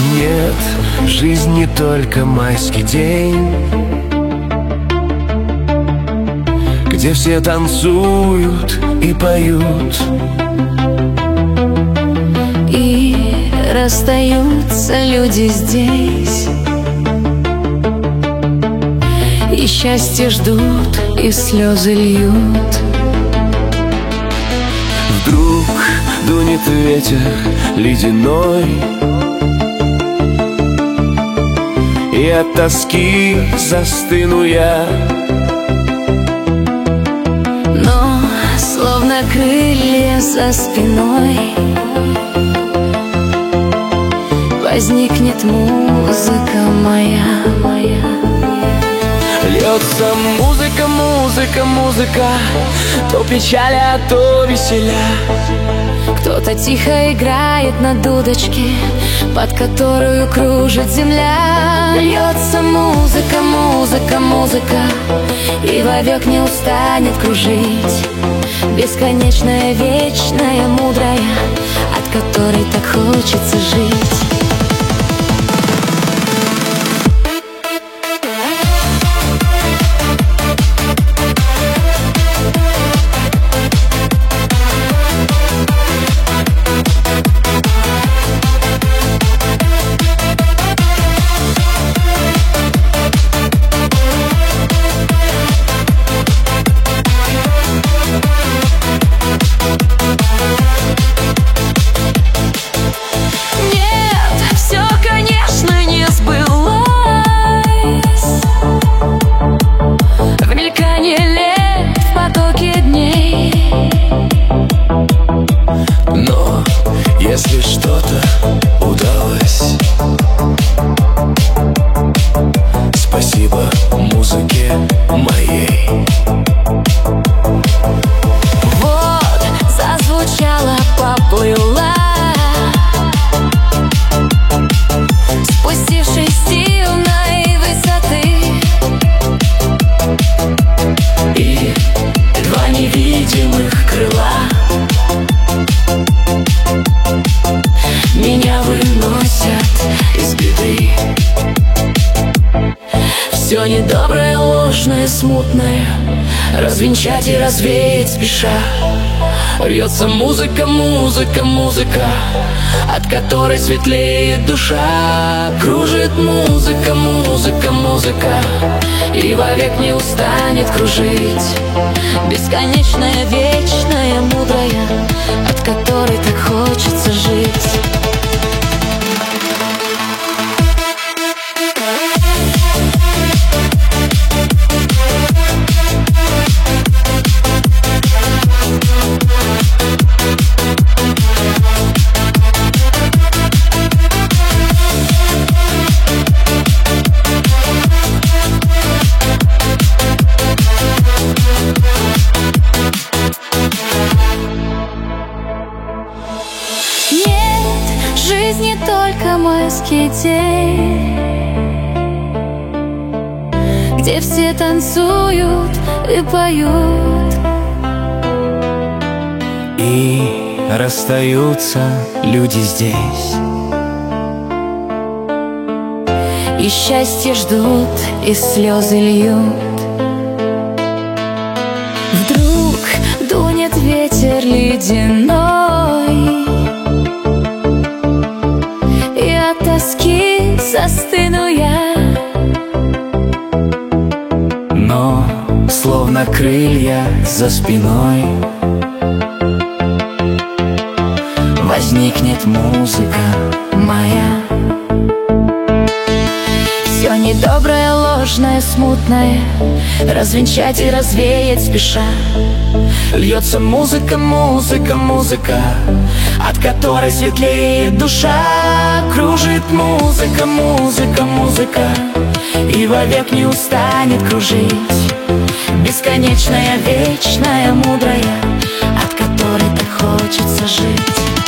Нет, жизнь не только майский день, где все танцуют и поют, и расстаются люди здесь, и счастье ждут, и слезы льют. Вдруг дунет ветер ледяной, и от тоски застыну я. Но словно крылья за спиной возникнет музыка моя. Льется музыка, музыка, музыка, то печаль, а то веселя. Кто-то тихо играет на дудочке, под которую кружит земля. Льется музыка, музыка, музыка, и вовек не устанет кружить. Бесконечная, вечная, мудрая, от которой так хочется жить. Если что-то удалось, спасибо музыке моей. Вот зазвучала, поплыла, спустившись с сильной высоты, и два невидимых крыла меня выносят из беды. Все недоброе, ложное, смутное развенчать и развеять спеша. Льется музыка, музыка, музыка, от которой светлеет душа. Кружит музыка, музыка, музыка, и вовек не устанет кружить. бесконечная, вечная, мудрая, от которой так хочется жить. Жизнь не только майский день, где все танцуют и поют, и расстаются люди здесь, и счастье ждут, и слезы льют. Вдруг дунет ветер ледяной, и от тоски застыну я. но словно крылья за спиной возникнет музыка моя. Все недоброе, ложное, смутное развенчать и развеять спеша. Льется музыка, музыка, музыка, от которой светлеет душа. Кружит музыка, музыка, музыка, и вовек не устанет кружить. Бесконечная, вечная, мудрая, от которой так хочется жить.